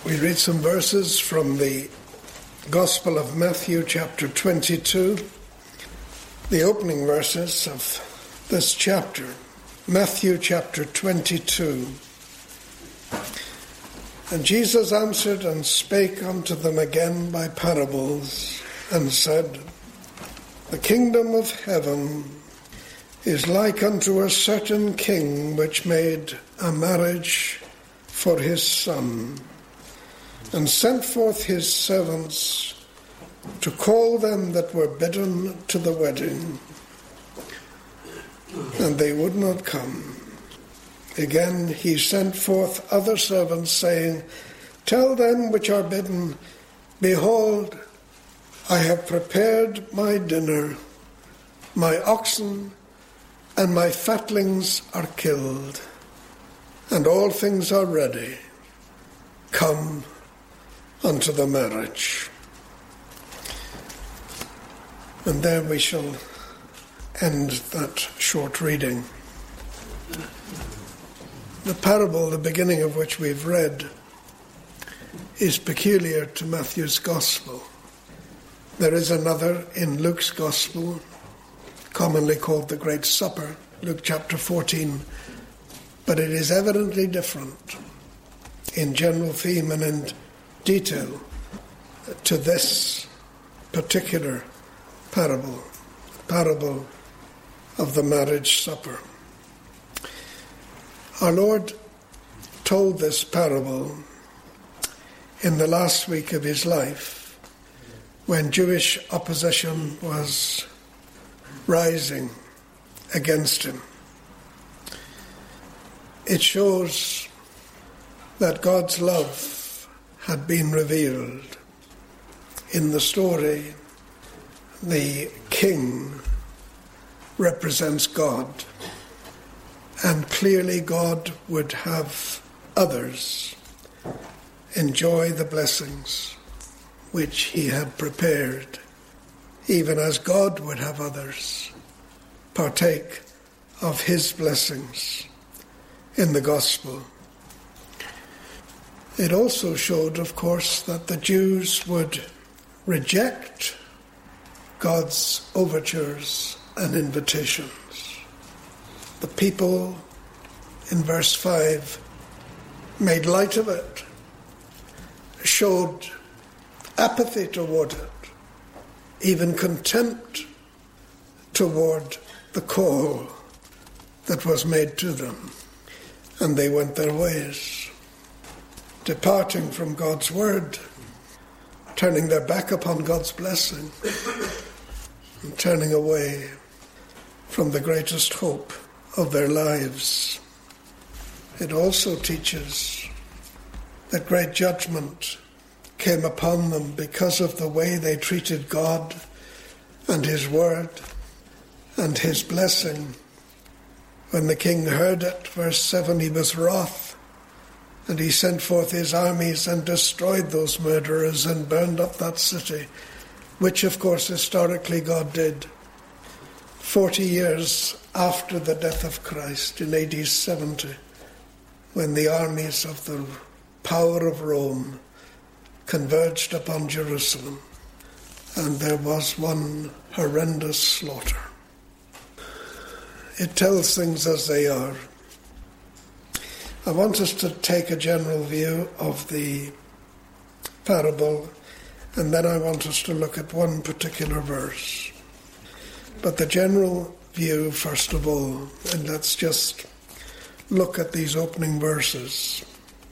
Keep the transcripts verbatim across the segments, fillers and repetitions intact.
We read some verses from the Gospel of Matthew, chapter twenty-two, the opening verses of this chapter. Matthew, chapter twenty-two. And Jesus answered and spake unto them again by parables, and said, The kingdom of heaven is like unto a certain king which made a marriage for his son, and sent forth his servants to call them that were bidden to the wedding. And they would not come. Again he sent forth other servants, saying, Tell them which are bidden, Behold, I have prepared my dinner. My oxen and my fatlings are killed, and all things are ready. Come unto the marriage. And there we shall end that short reading. The parable, the beginning of which we've read, is peculiar to Matthew's Gospel. There is another in Luke's Gospel, commonly called the Great Supper, Luke chapter fourteen, but it is evidently different in general theme and in detail to this particular parable, parable of the marriage supper. Our Lord told this parable in the last week of his life, when Jewish opposition was rising against him. It shows that God's love had been revealed. In the story, the king represents God, and clearly God would have others enjoy the blessings which he had prepared, even as God would have others partake of his blessings in the gospel. It also showed, of course, that the Jews would reject God's overtures and invitations. The people, in verse five, made light of it, showed apathy toward it, even contempt toward the call that was made to them, and they went their ways, departing from God's word, turning their back upon God's blessing, and turning away from the greatest hope of their lives. It also teaches that great judgment came upon them because of the way they treated God and his word and his blessing. When the king heard it, verse seven, he was wroth, and he sent forth his armies and destroyed those murderers and burned up that city, which of course historically God did. Forty years after the death of Christ in A D seventy, when the armies of the power of Rome converged upon Jerusalem, and there was one horrendous slaughter. It tells things as they are. I want us to take a general view of the parable, and then I want us to look at one particular verse. But the general view, first of all, and let's just look at these opening verses.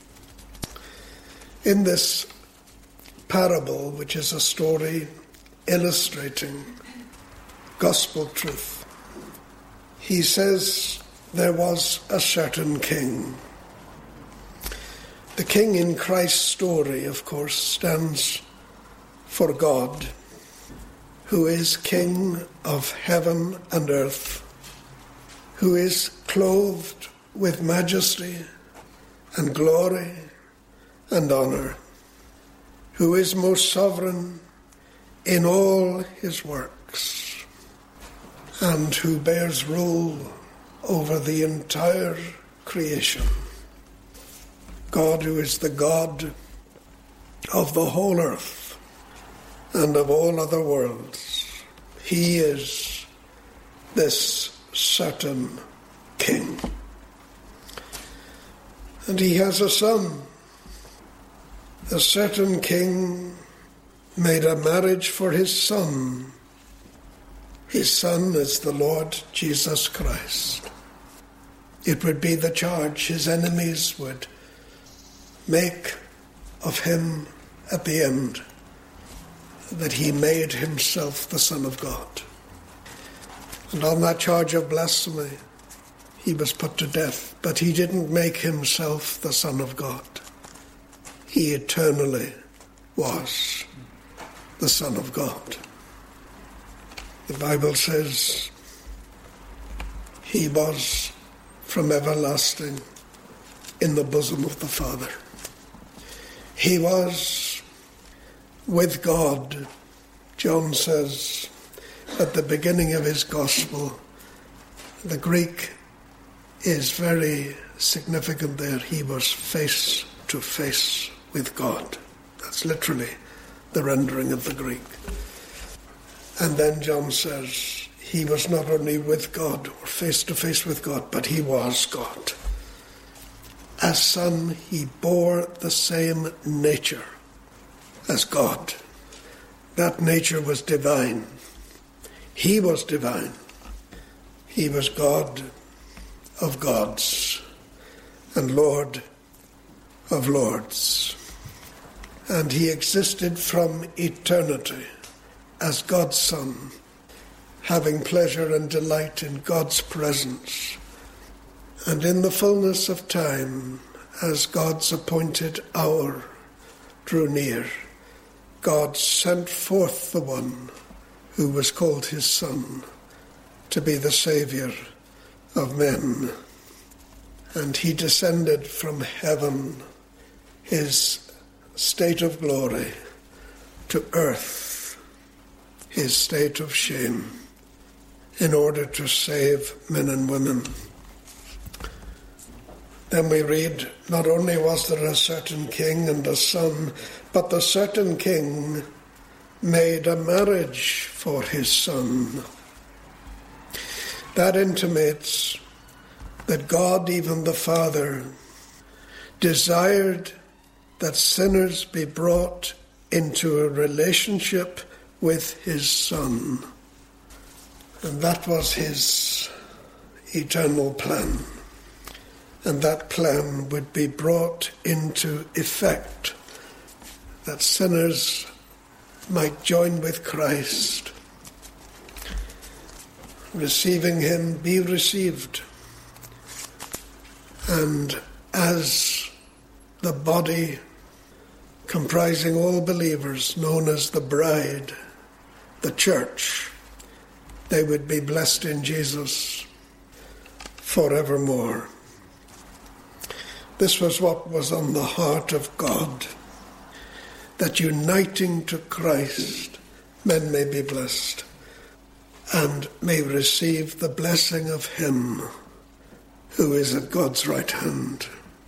In this parable, which is a story illustrating gospel truth, he says there was a certain king. The king in Christ's story, of course, stands for God, who is King of heaven and earth, who is clothed with majesty and glory and honor, who is most sovereign in all his works, and who bears rule over the entire creation. God, who is the God of the whole earth and of all other worlds. He is this certain king. And he has a son. A certain king made a marriage for his son. His son is the Lord Jesus Christ. It would be the charge his enemies would make of him at the end, that he made himself the Son of God. And on that charge of blasphemy, he was put to death, but he didn't make himself the Son of God. He eternally was the Son of God. The Bible says he was from everlasting in the bosom of the Father. He was with God. John says at the beginning of his gospel, the Greek is very significant there. He was face to face with God. That's literally the rendering of the Greek. And then John says he was not only with God or face to face with God, but he was God. As Son, he bore the same nature as God. That nature was divine. He was divine. He was God of gods and Lord of lords. And he existed from eternity as God's Son, having pleasure and delight in God's presence. And in the fullness of time, as God's appointed hour drew near, God sent forth the one who was called his Son to be the Saviour of men. And he descended from heaven, his state of glory, to earth, his state of shame, in order to save men and women. Then we read, not only was there a certain king and a son, but the certain king made a marriage for his son. That intimates that God, even the Father, desired that sinners be brought into a relationship with his Son. And that was his eternal plan. And that plan would be brought into effect, that sinners might join with Christ, receiving him, be received. And as the body comprising all believers, known as the bride, the church, they would be blessed in Jesus forevermore. This was what was on the heart of God, that uniting to Christ, men may be blessed and may receive the blessing of him who is at God's right hand.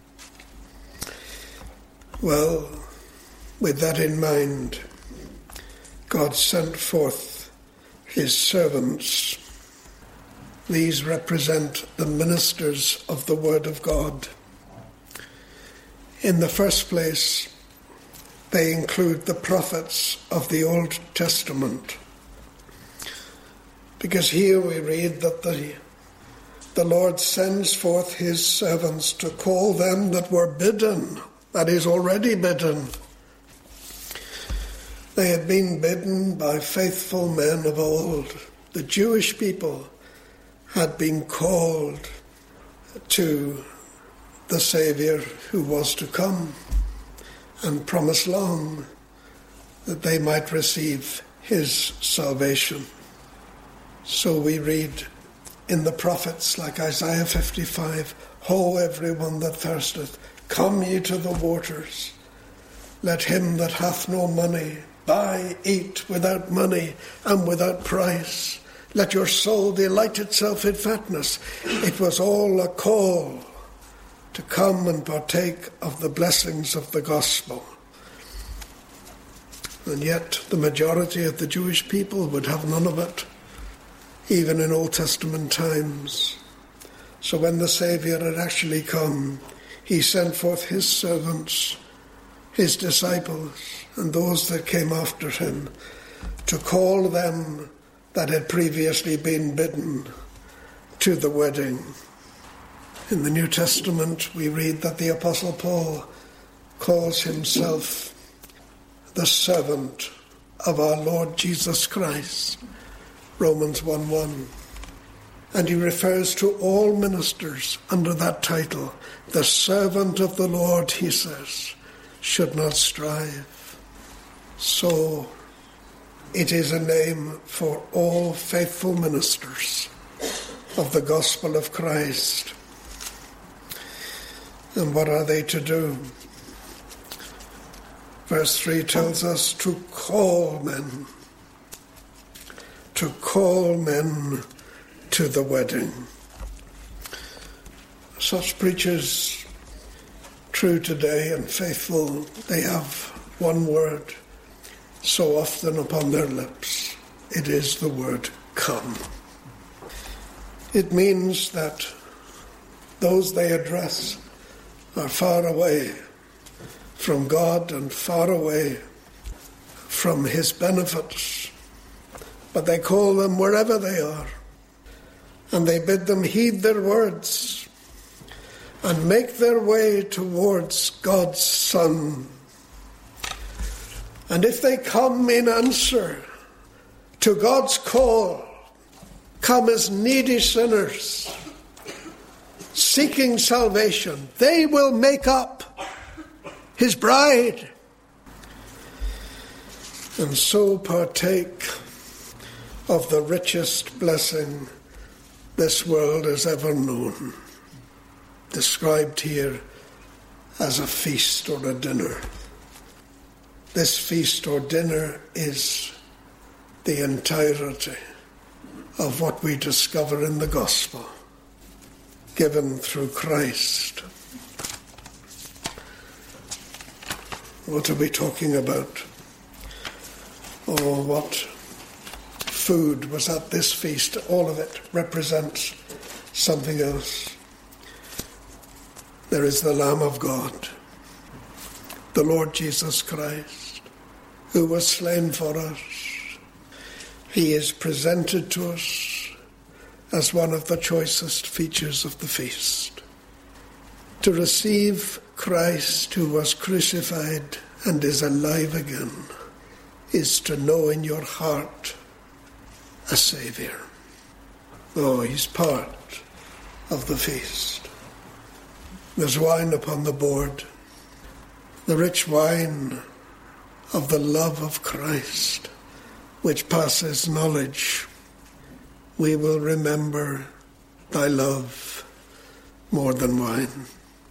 Well, with that in mind, God sent forth his servants. These represent the ministers of the Word of God. In the first place, they include the prophets of the Old Testament. Because here we read that the, the Lord sends forth his servants to call them that were bidden, that is, already bidden. They had been bidden by faithful men of old. The Jewish people had been called to the Saviour who was to come, and promised long that they might receive his salvation. So we read in the prophets like Isaiah fifty-five, Ho, everyone that thirsteth, come ye to the waters. Let him that hath no money buy, eat without money and without price. Let your soul delight itself in fatness. It was all a call to come and partake of the blessings of the gospel. And yet the majority of the Jewish people would have none of it, even in Old Testament times. So when the Saviour had actually come, he sent forth his servants, his disciples, and those that came after him, to call them that had previously been bidden to the wedding. In the New Testament, we read that the Apostle Paul calls himself the servant of our Lord Jesus Christ, Romans one one. And he refers to all ministers under that title. The servant of the Lord, he says, should not strive. So it is a name for all faithful ministers of the gospel of Christ. And what are they to do? Verse three tells us to call men, to call men to the wedding. Such preachers, true today and faithful, they have one word so often upon their lips. It is the word come. It means that those they address are far away from God and far away from his benefits. But they call them wherever they are, and they bid them heed their words and make their way towards God's Son. And if they come in answer to God's call, come as needy sinners, seeking salvation, they will make up his bride, and so partake of the richest blessing this world has ever known, described here as a feast or a dinner. This feast or dinner is the entirety of what we discover in the gospel, given through Christ. What are we talking about? Oh, what food was at this feast? All of it represents something else. There is the Lamb of God, the Lord Jesus Christ, who was slain for us. He is presented to us as one of the choicest features of the feast. To receive Christ, who was crucified and is alive again, is to know in your heart a Saviour. Oh, he's part of the feast. There's wine upon the board, the rich wine of the love of Christ, which passes knowledge. We will remember thy love more than wine.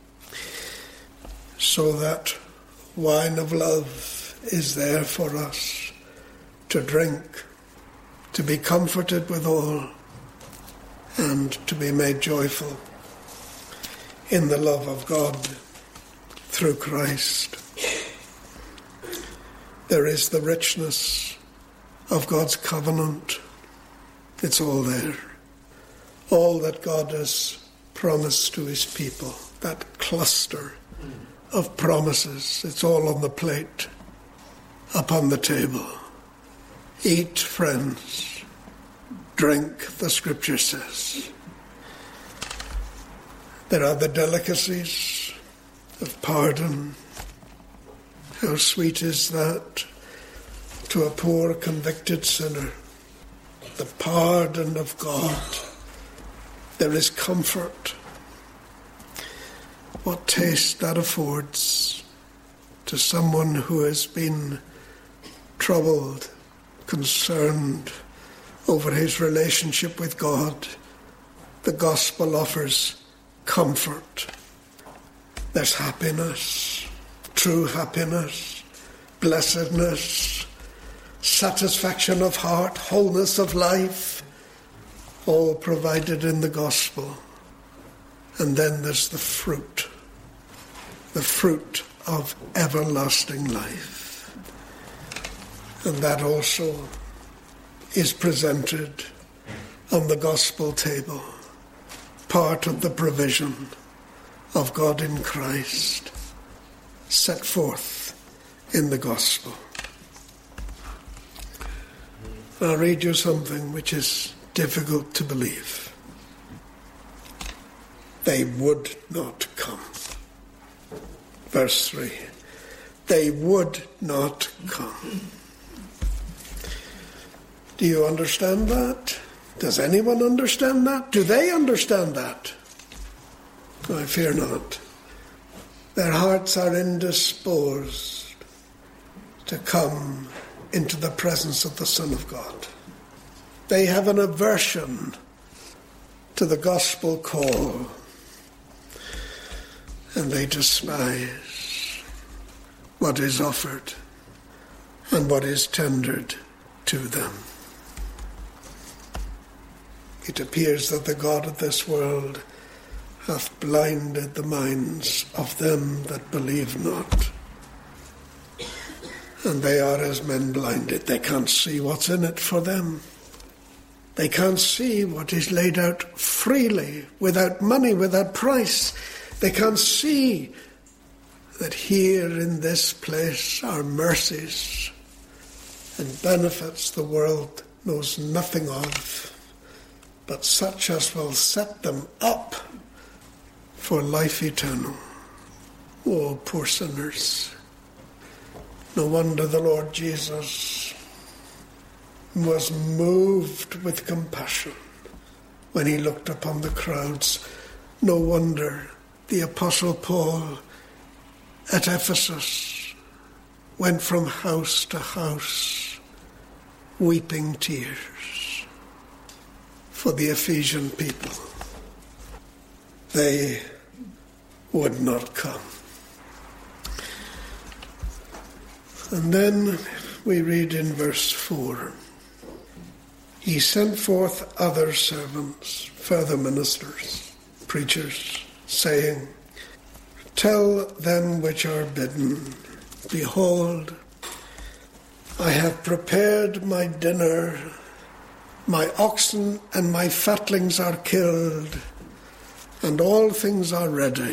So that wine of love is there for us to drink, to be comforted withal, and to be made joyful in the love of God through Christ. There is the richness of God's covenant. It's all there. All that God has promised to his people, that cluster of promises, it's all on the plate, upon the table. Eat, friends, drink, the scripture says. There are the delicacies of pardon. How sweet is that to a poor convicted sinner. The pardon of God. There is comfort. What taste that affords to someone who has been troubled, concerned over his relationship with God. The gospel offers comfort. There's happiness, true happiness, blessedness, satisfaction of heart, wholeness of life, all provided in the gospel. And then there's the fruit, the fruit of everlasting life. And that also is presented on the gospel table, part of the provision of God in Christ, set forth in the gospel. I'll read you something which is difficult to believe. They would not come. Verse three. They would not come. Do you understand that? Does anyone understand that? Do they understand that? I fear not. Their hearts are indisposed to come into the presence of the Son of God. They have an aversion to the gospel call, and they despise what is offered and what is tendered to them. It appears that the God of this world hath blinded the minds of them that believe not. And they are as men blinded. They can't see what's in it for them. They can't see what is laid out freely, without money, without price. They can't see that here in this place are mercies and benefits the world knows nothing of, but such as will set them up for life eternal. Oh, poor sinners. No wonder the Lord Jesus was moved with compassion when he looked upon the crowds. No wonder the Apostle Paul at Ephesus went from house to house weeping tears for the Ephesian people. They would not come. And then we read in verse four, he sent forth other servants, further ministers, preachers, saying, tell them which are bidden, behold, I have prepared my dinner, my oxen and my fatlings are killed, and all things are ready.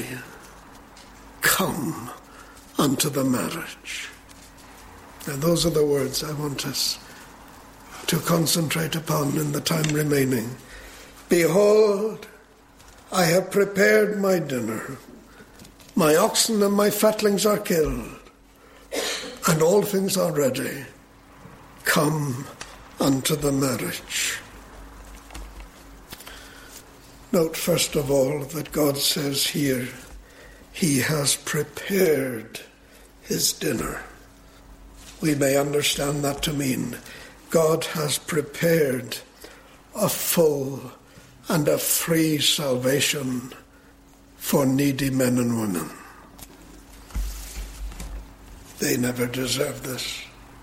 Come unto the marriage. Now those are the words I want us to concentrate upon in the time remaining. Behold, I have prepared my dinner. My oxen and my fatlings are killed, and all things are ready. Come unto the marriage. Note first of all that God says here, he has prepared his dinner. We may understand that to mean God has prepared a full and a free salvation for needy men and women. They never deserved this.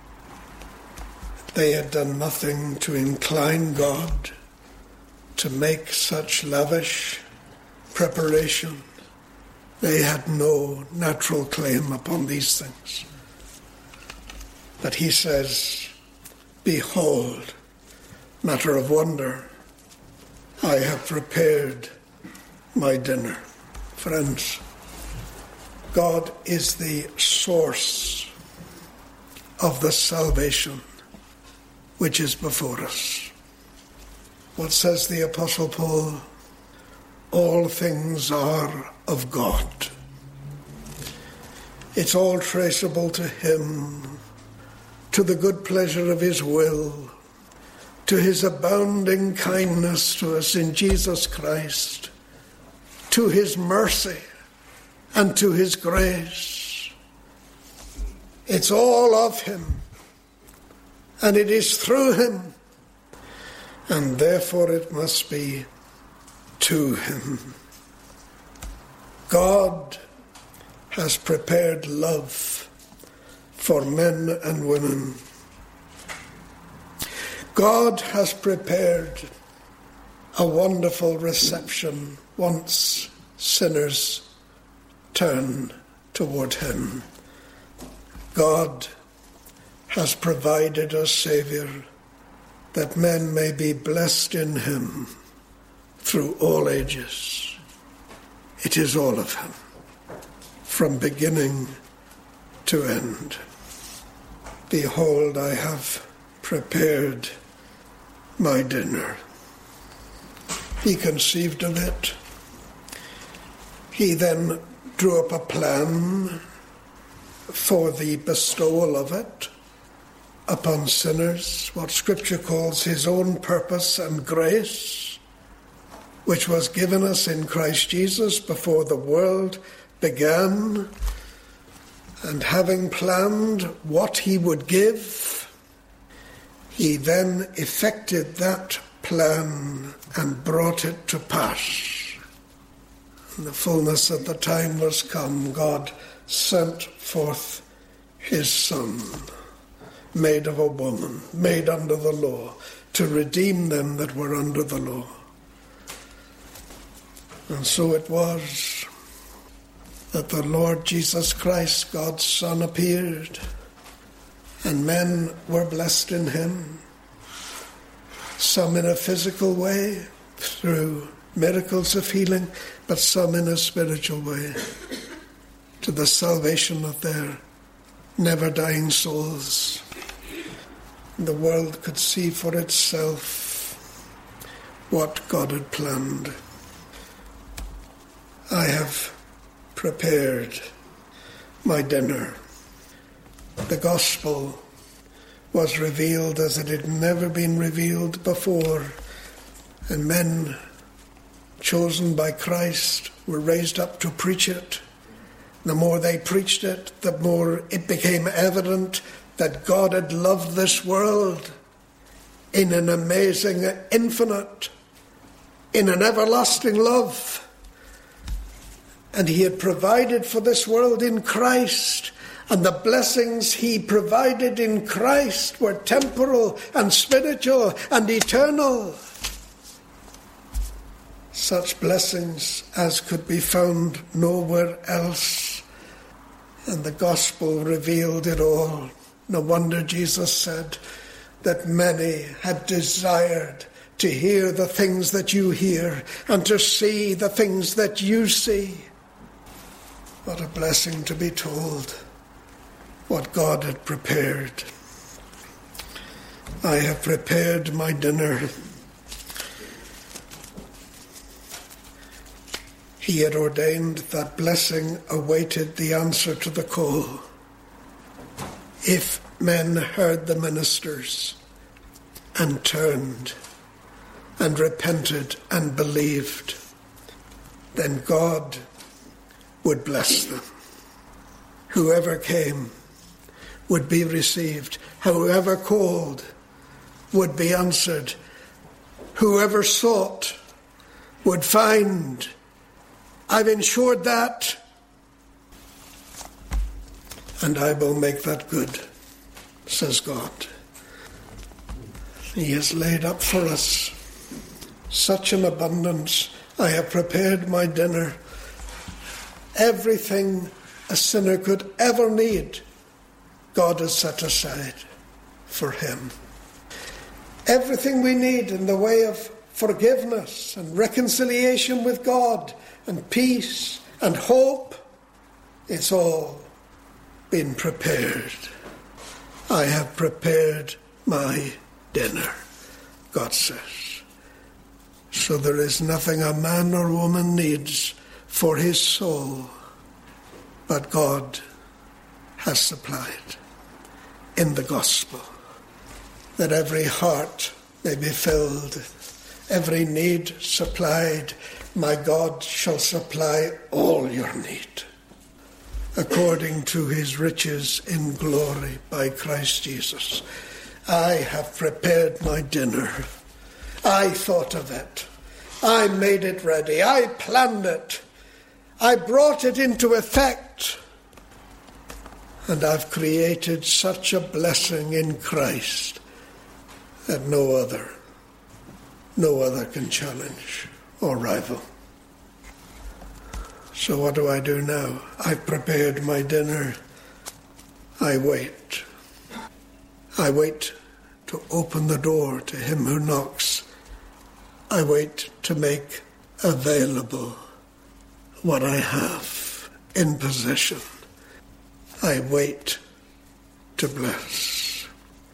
They had done nothing to incline God to make such lavish preparation. They had no natural claim upon these things. But he says, behold, matter of wonder, I have prepared my dinner. Friends, God is the source of the salvation which is before us. What says the Apostle Paul? All things are of God. It's all traceable to him, to the good pleasure of his will, to his abounding kindness to us in Jesus Christ, to his mercy and to his grace. It's all of him, and it is through him, and therefore it must be to him. God has prepared love for men and women. God has prepared a wonderful reception once sinners turn toward him. God has provided a Saviour, that men may be blessed in him through all ages. It is all of him, from beginning to end. Behold, I have prepared my dinner. He conceived of it. He then drew up a plan for the bestowal of it upon sinners, what Scripture calls his own purpose and grace, which was given us in Christ Jesus before the world began. And having planned what he would give, he then effected that plan and brought it to pass. In the fullness of the time was come, God sent forth his Son, made of a woman, made under the law, to redeem them that were under the law. And so it was that the Lord Jesus Christ, God's Son, appeared, and men were blessed in him, some in a physical way, through miracles of healing, but some in a spiritual way, to the salvation of their never-dying souls. The world could see for itself what God had planned. I have prepared my dinner. The gospel was revealed as it had never been revealed before, and men chosen by Christ were raised up to preach it. The more they preached it, the more it became evident that God had loved this world in an amazing, infinite, in an everlasting love. And he had provided for this world in Christ, and the blessings he provided in Christ were temporal and spiritual and eternal. Such blessings as could be found nowhere else. And the gospel revealed it all. No wonder Jesus said that many had desired to hear the things that you hear and to see the things that you see. What a blessing to be told what God had prepared. I have prepared my dinner. He had ordained that blessing awaited the answer to the call. If men heard the ministers and turned and repented and believed, then God would bless them. Whoever came would be received. Whoever called would be answered. Whoever sought would find. I've ensured that, and I will make that good, says God. He has laid up for us such an abundance. I have prepared my dinner. Everything a sinner could ever need, God has set aside for him. Everything we need in the way of forgiveness and reconciliation with God and peace and hope, it's all been prepared. I have prepared my dinner, God says. So there is nothing a man or woman needs for his soul, but God has supplied in the gospel, that every heart may be filled, every need supplied. My God shall supply all your need, according to his riches in glory by Christ Jesus. I have prepared my dinner. I thought of it. I made it ready. I planned it. I brought it into effect. And I've created such a blessing in Christ that no other, no other can challenge or rival. So what do I do now? I've prepared my dinner. I wait. I wait to open the door to him who knocks. I wait to make available what I have in possession. I wait to bless.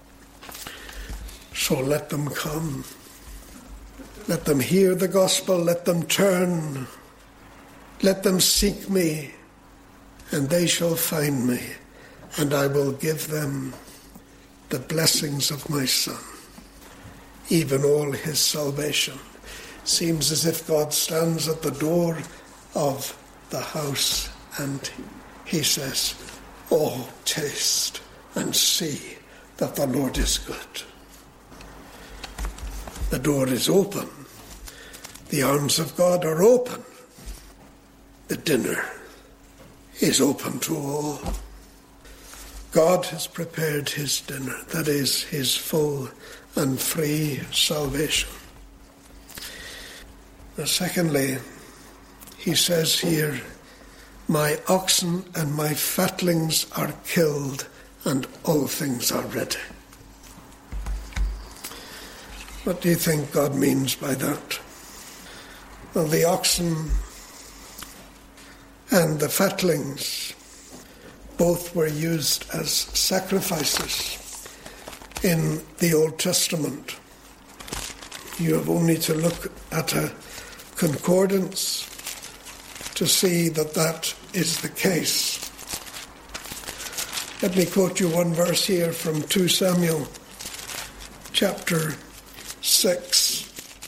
So let them come. Let them hear the gospel. Let them turn. Let them seek me, and they shall find me, and I will give them the blessings of my Son, even all his salvation. Seems as if God stands at the door of the house and he says, "Oh, taste and see that the Lord is good." The door is open. The arms of God are open. The dinner is open to all. God has prepared his dinner, that is, his full and free salvation. Now, secondly, he says here, "My oxen and my fatlings are killed, and all things are ready." What do you think God means by that? Well, the oxen and the fatlings both were used as sacrifices in the Old Testament. You have only to look at a concordance to see that that is the case. Let me quote you one verse here from Second Samuel chapter six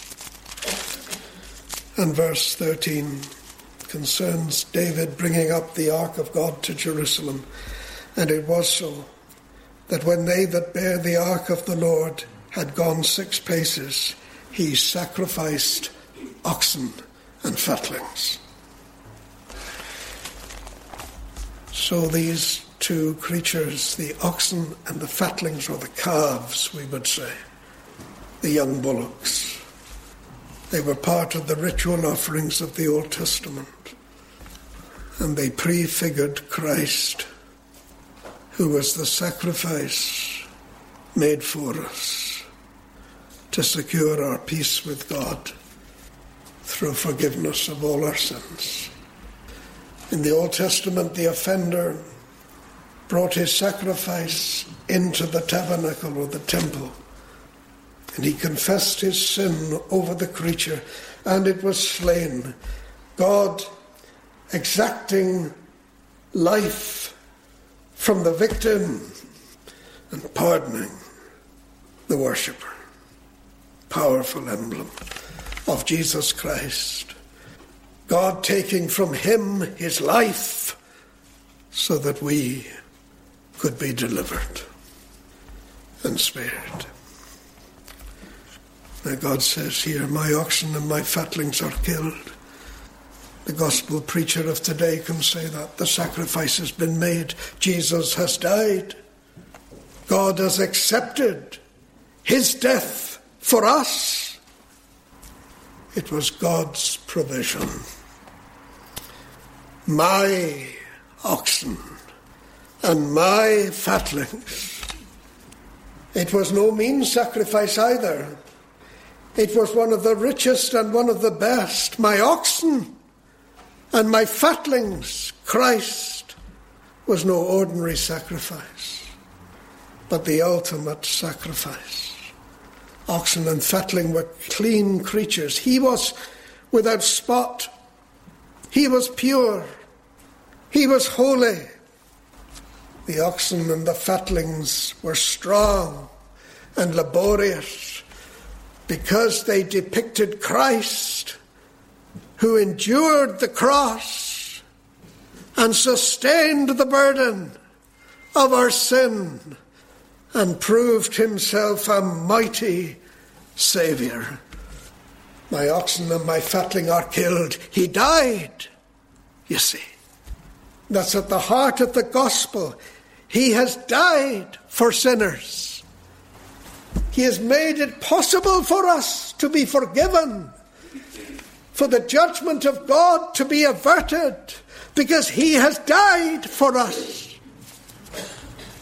and verse thirteen. Concerns David bringing up the ark of God to Jerusalem. "And it was so, that when they that bare the ark of the Lord had gone six paces, he sacrificed oxen and fatlings." So these two creatures, the oxen and the fatlings, or the calves, we would say, the young bullocks, they were part of the ritual offerings of the Old Testament. And they prefigured Christ, who was the sacrifice made for us to secure our peace with God through forgiveness of all our sins. In the Old Testament, the offender brought his sacrifice into the tabernacle or the temple, and he confessed his sin over the creature, and it was slain. God exacting life from the victim and pardoning the worshipper. Powerful emblem of Jesus Christ. God taking from him his life so that we could be delivered and spared. Now God says here, "My oxen and my fatlings are killed." The gospel preacher of today can say that. The sacrifice has been made. Jesus has died. God has accepted his death for us. It was God's provision. My oxen and my fatlings. It was no mean sacrifice either. It was one of the richest and one of the best. My oxen and my fatlings. Christ was no ordinary sacrifice, but the ultimate sacrifice. Oxen and fatling were clean creatures. He was without spot. He was pure. He was holy. The oxen and the fatlings were strong and laborious because they depicted Christ, who endured the cross and sustained the burden of our sin and proved himself a mighty Saviour. My oxen and my fatling are killed. He died, you see. That's at the heart of the gospel. He has died for sinners. He has made it possible for us to be forgiven, for the judgment of God to be averted, because he has died for us. He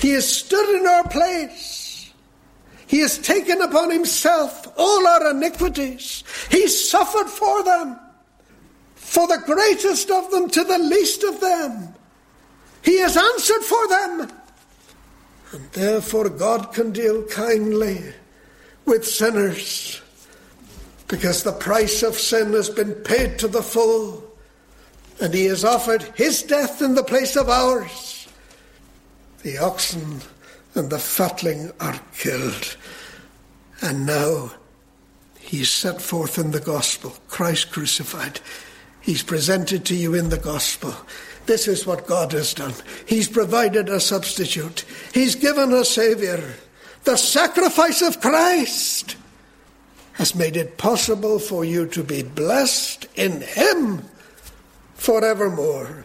He has stood in our place. He has taken upon himself all our iniquities. He suffered for them, for the greatest of them to the least of them. He has answered for them. And therefore God can deal kindly with sinners, because the price of sin has been paid to the full, and he has offered his death in the place of ours. The oxen and the fatling are killed, and now he's set forth in the gospel, Christ crucified. He's presented to you in the gospel. This is what God has done. He's provided a substitute. He's given a Saviour. The sacrifice of Christ has made it possible for you to be blessed in him forevermore.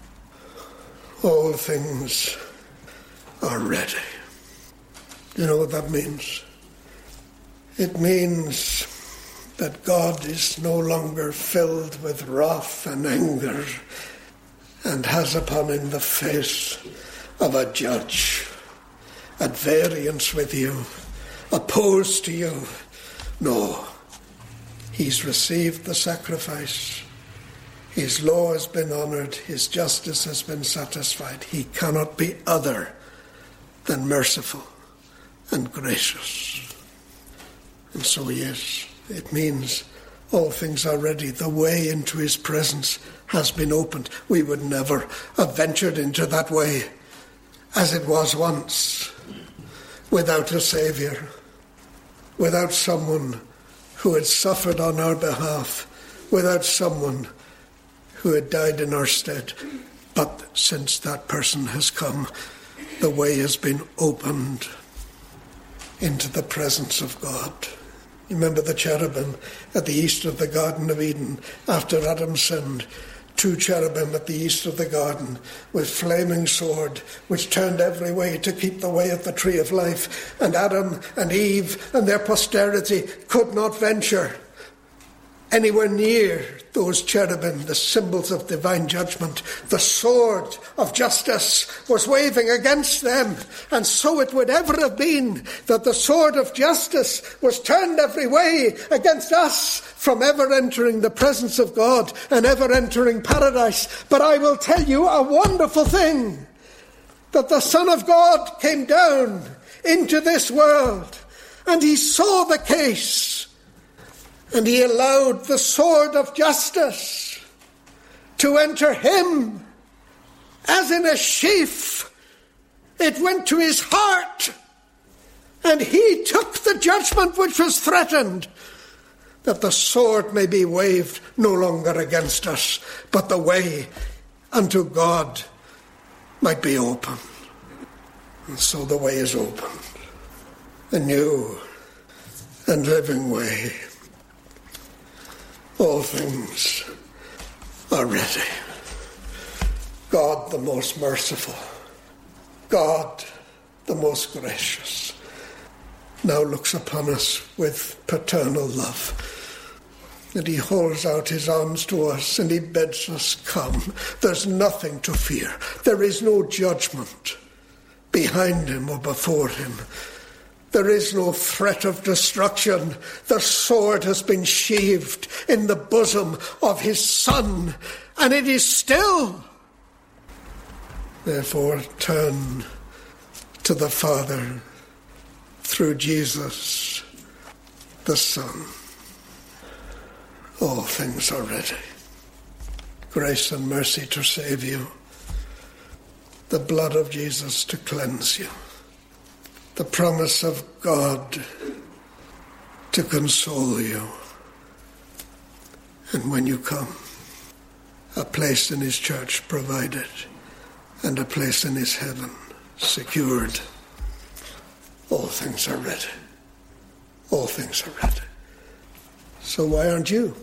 All things are ready. You know what that means? It means that God is no longer filled with wrath and anger and has upon him the face of a judge, at variance with you, opposed to you. No, he's received the sacrifice. His law has been honoured. His justice has been satisfied. He cannot be other than merciful and gracious. And so he is. It means all things are ready. The way into his presence has been opened. We would never have ventured into that way as it was once, without a Saviour, without someone who had suffered on our behalf, without someone who had died in our stead. But since that person has come, the way has been opened into the presence of God. Remember the cherubim at the east of the Garden of Eden after Adam sinned. Two cherubim at the east of the garden with flaming sword, which turned every way to keep the way of the tree of life. And Adam and Eve and their posterity could not venture anywhere near those cherubim, the symbols of divine judgment. The sword of justice was waving against them, and so it would ever have been that the sword of justice was turned every way against us from ever entering the presence of God and ever entering paradise. But I will tell you a wonderful thing, that the Son of God came down into this world, and he saw the case, and he allowed the sword of justice to enter him as in a sheath. It went to his heart, and he took the judgment which was threatened, that the sword may be waved no longer against us, but the way unto God might be open. And so the way is opened, a new and living way. All things are ready. God the most merciful, God the most gracious, now looks upon us with paternal love. And he holds out his arms to us and he bids us come. There's nothing to fear. There is no judgment behind him or before him. There is no threat of destruction. The sword has been sheathed in the bosom of his Son, and it is still. Therefore, turn to the Father through Jesus, the Son. All things are ready. Grace and mercy to save you. The blood of Jesus to cleanse you. The promise of God to console you. And when you come, a place in his church provided, and a place in his heaven secured. All things are ready. All things are ready. So why aren't you?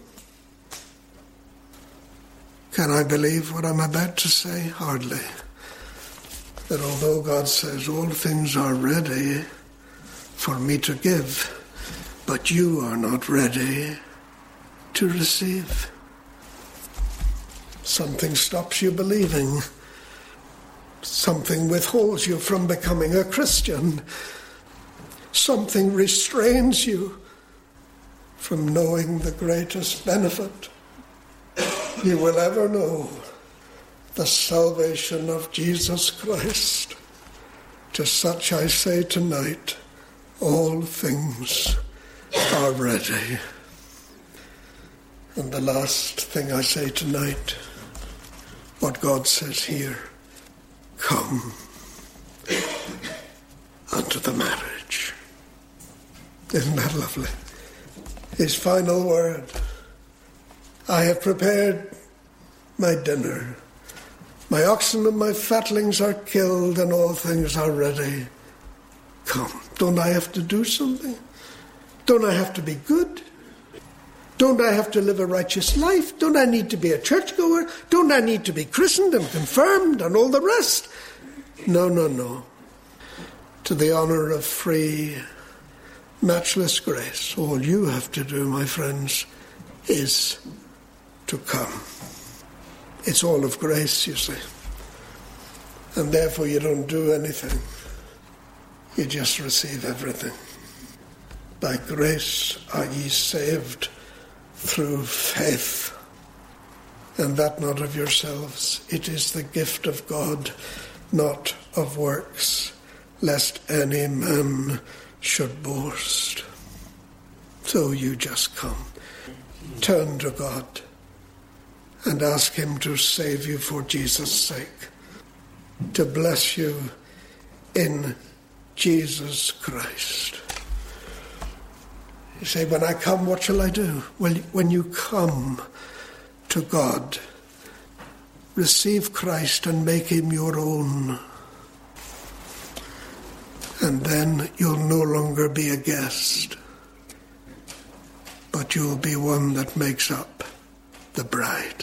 Can I believe what I'm about to say? Hardly. That although God says all things are ready for me to give, but you are not ready to receive. Something stops you believing. Something withholds you from becoming a Christian. Something restrains you from knowing the greatest benefit you will ever know, the salvation of Jesus Christ. To such I say tonight, all things are ready. And the last thing I say tonight, what God says here, come unto the marriage. Isn't that lovely? His final word, I have prepared my dinner. My oxen and my fatlings are killed and all things are ready. Come. Don't I have to do something? Don't I have to be good? Don't I have to live a righteous life? Don't I need to be a churchgoer? Don't I need to be christened and confirmed and all the rest? No, no, no. To the honour of free, matchless grace, all you have to do, my friends, is to come. It's all of grace, you see. And therefore you don't do anything. You just receive everything. By grace are ye saved through faith, and that not of yourselves. It is the gift of God, not of works, lest any man should boast. So you just come. Turn to God and ask him to save you for Jesus' sake, to bless you in Jesus Christ. You say, when I come, what shall I do? Well, when you come to God, receive Christ and make him your own. And then you'll no longer be a guest, but you'll be one that makes up the bride.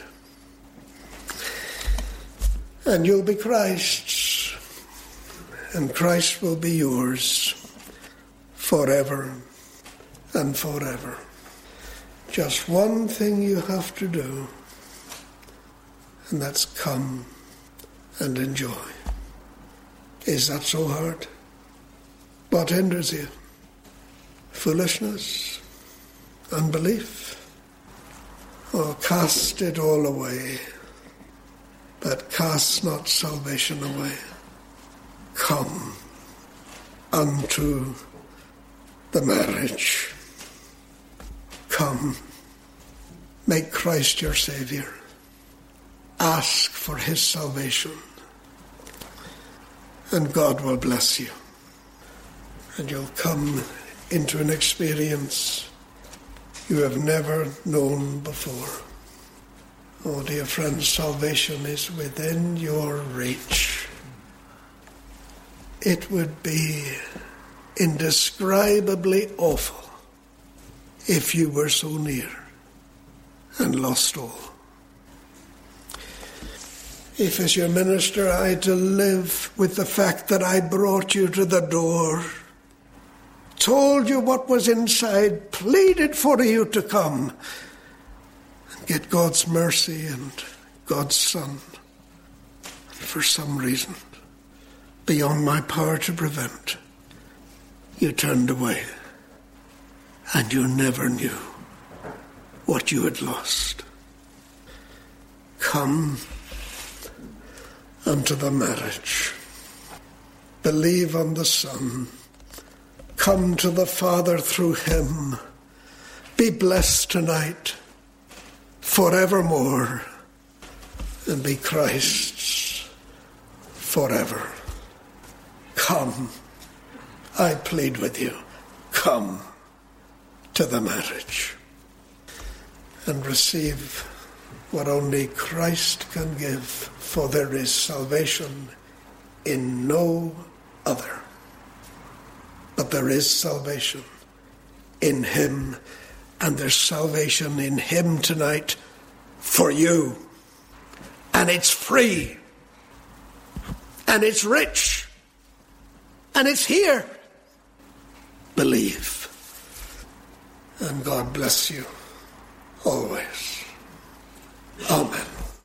And you'll be Christ's, and Christ will be yours forever and forever. Just one thing you have to do, and that's come and enjoy. Is that so hard? What hinders you? Foolishness? Unbelief? Oh, cast it all away, but cast not salvation away. Come unto the marriage. Come, make Christ your Saviour. Ask for his salvation, and God will bless you. And you'll come into an experience you have never known before. Oh, dear friends, salvation is within your reach. It would be indescribably awful if you were so near and lost all. If as your minister I had to live with the fact that I brought you to the door, told you what was inside, pleaded for you to come and get God's mercy and God's Son, for some reason beyond my power to prevent, you turned away and you never knew what you had lost. Come unto the marriage. Believe on the Son. Come to the Father through him. Be blessed tonight, forevermore, and be Christ's forever. Come, I plead with you, come to the marriage and receive what only Christ can give, for there is salvation in no other. But there is salvation in him, and there's salvation in him tonight for you. And it's free, and it's rich, and it's here. Believe. And God bless you always. Amen.